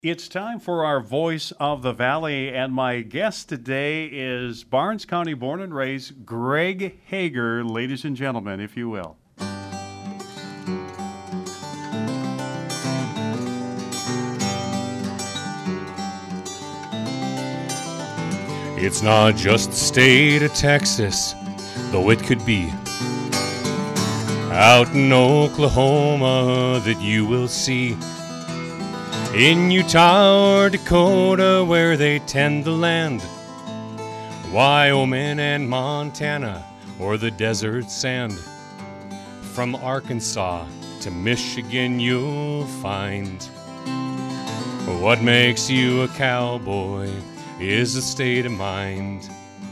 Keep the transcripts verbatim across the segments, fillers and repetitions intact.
It's time for our Voice of the Valley, and my guest today is Barnes County born and raised Greg Hager, ladies and gentlemen, if you will. It's not just the state of Texas, though it could be. Out in Oklahoma that you will see. In Utah or Dakota where they tend the land. Wyoming and Montana or the desert sand. From Arkansas to Michigan you'll find. What makes you a cowboy is a state of mind.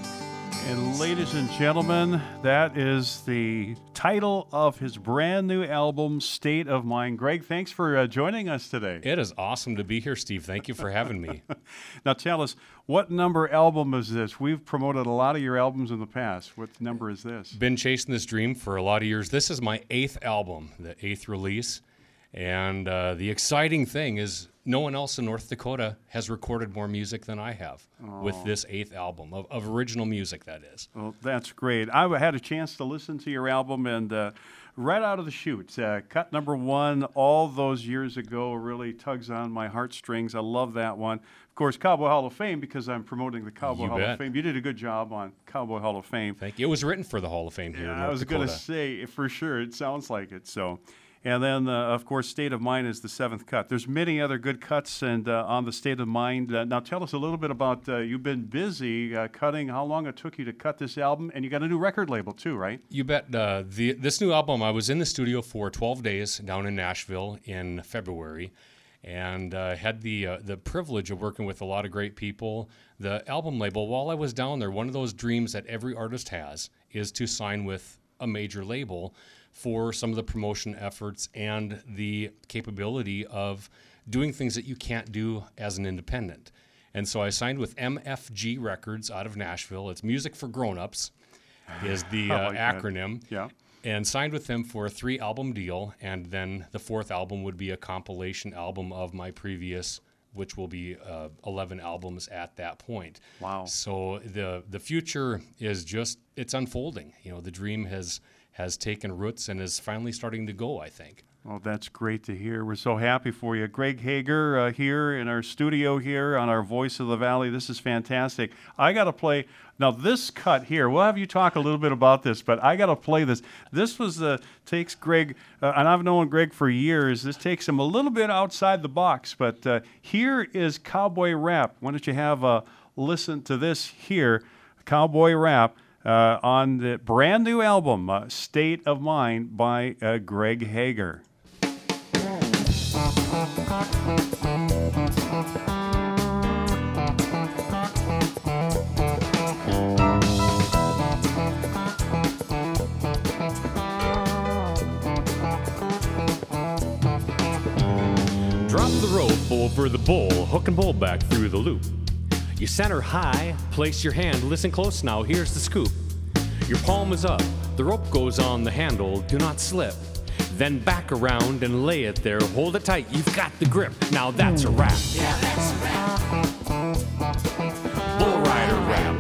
And ladies and gentlemen, that is the title of his brand new album, State of Mind. Greg, thanks for uh, joining us today. It is awesome to be here, Steve. Thank you for having me. Now tell us, what number album is this? We've promoted a lot of your albums in the past. What number is this? Been chasing this dream for a lot of years. This is my eighth album, the eighth release. And uh, the exciting thing is no one else in North Dakota has recorded more music than I have oh. with this eighth album, of, of original music, that is. Well, that's great. I had a chance to listen to your album, and uh, right out of the chute, uh, cut number one all those years ago really tugs on my heartstrings. I love that one. Of course, Cowboy Hall of Fame, because I'm promoting the Cowboy You Hall bet. of Fame. You did a good job on Cowboy Hall of Fame. Thank you. It was written for the Hall of Fame here yeah, in North I was Dakota. going to say, for sure, it sounds like it. So. And then, uh, of course, State of Mind is the seventh cut. There's many other good cuts and uh, on the State of Mind. Uh, now, tell us a little bit about, uh, you've been busy uh, cutting, how long it took you to cut this album, and you got a new record label too, right? You bet. Uh, the This new album, I was in the studio for twelve days down in Nashville in February, and uh, had the uh, the privilege of working with a lot of great people. The album label, while I was down there, one of those dreams that every artist has is to sign with a major label for some of the promotion efforts and the capability of doing things that you can't do as an independent. And so I signed with M F G Records out of Nashville. It's Music for Grown-Ups is the uh, like acronym. That. Yeah. And signed with them for a three-album deal, and then the fourth album would be a compilation album of my previous, which will be uh, eleven albums at that point. Wow. So the the future is just, it's unfolding. You know, the dream has has taken roots and is finally starting to go, I think. Well, that's great to hear. We're so happy for you. Greg Hager uh, here in our studio here on our Voice of the Valley. This is fantastic. I got to play, now this cut here, we'll have you talk a little bit about this, but I got to play this. This was, uh, takes Greg, uh, and I've known Greg for years, this takes him a little bit outside the box, but uh, here is Cowboy Rap. Why don't you have a listen to this here, Cowboy Rap. Uh, on the brand new album, uh, State of Mind by uh, Greg Hager. Drop the rope over the bull, hook and pull back through the loop. You center high, place your hand, listen close now, here's the scoop. Your palm is up, the rope goes on the handle, do not slip. Then back around and lay it there, hold it tight, you've got the grip. Now that's a wrap. Yeah, that's a wrap. Bull rider rap.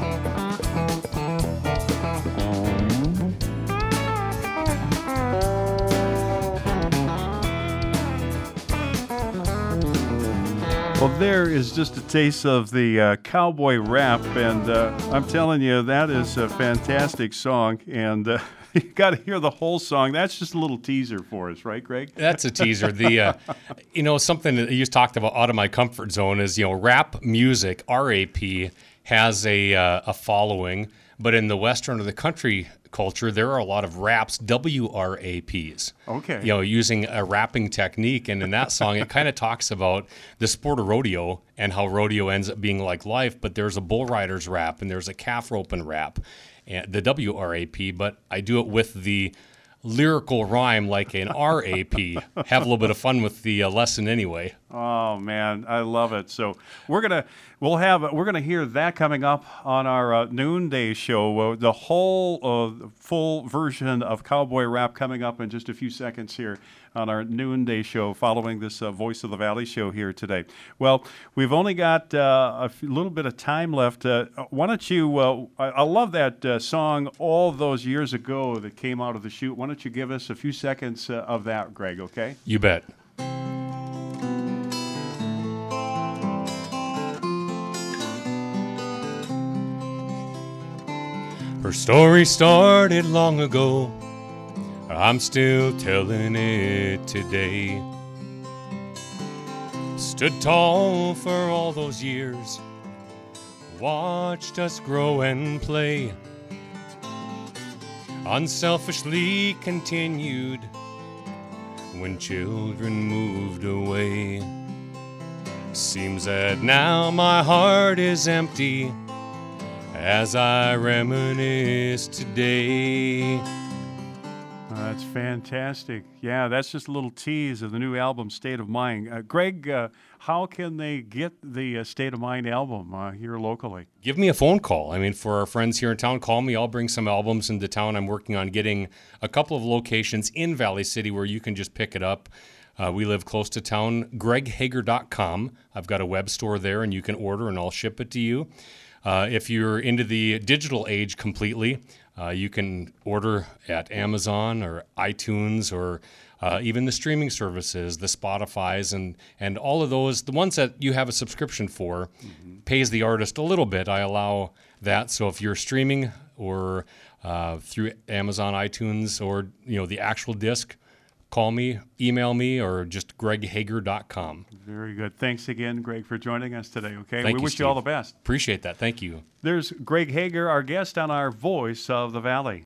Well, there is just a taste of the uh, Cowboy Rap, and uh, I'm telling you, that is a fantastic song, and uh, you got to hear the whole song. That's just a little teaser for us, right, Greg? That's a teaser. The uh, you know, something that you talked about out of my comfort zone is, you know, rap music, R A P, has a uh, a following, but in the Western or the country culture, there are a lot of raps, W R A Ps. Okay. You know, using a rapping technique. And in that song, it kind of talks about the sport of rodeo and how rodeo ends up being like life. But there's a bull rider's rap and there's a calf roping rap, and the W R A P. But I do it with the lyrical rhyme like an R A P. Have a little bit of fun with the uh, lesson anyway. Oh man, I love it. So we're gonna we'll have we're gonna hear that coming up on our uh, noonday show. Uh, the whole uh, full version of Cowboy Rap coming up in just a few seconds here on our noonday show, following this uh, Voice of the Valley show here today. Well, we've only got uh, a f- little bit of time left. Uh, why don't you? Uh, I, I love that uh, song all those years ago that came out of the chute. Why don't you give us a few seconds uh, of that, Greg? Okay. You bet. Her story started long ago. I'm still telling it today. Stood tall for all those years, watched us grow and play. Unselfishly continued when children moved away. Seems that now my heart is empty as I reminisce today. That's fantastic. Yeah, that's just a little tease of the new album, State of Mind. Uh, Greg, uh, how can they get the uh, State of Mind album uh, here locally? Give me a phone call. I mean, for our friends here in town, call me. I'll bring some albums into town. I'm working on getting a couple of locations in Valley City where you can just pick it up. Uh, we live close to town. greg hager dot com. I've got a web store there, and you can order, and I'll ship it to you. Uh, if you're into the digital age completely, uh, you can order at Amazon or iTunes or uh, even the streaming services, the Spotifys, and and all of those. The ones that you have a subscription for mm-hmm. pays the artist a little bit. I allow that. So if you're streaming or uh, through Amazon, iTunes, or you know the actual disc, call me, email me, or just greg hager dot com. Very good. Thanks again, Greg, for joining us today, okay? Thank we you, wish Steve. you all the best. Appreciate that. Thank you. There's Greg Hager, our guest on our Voice of the Valley.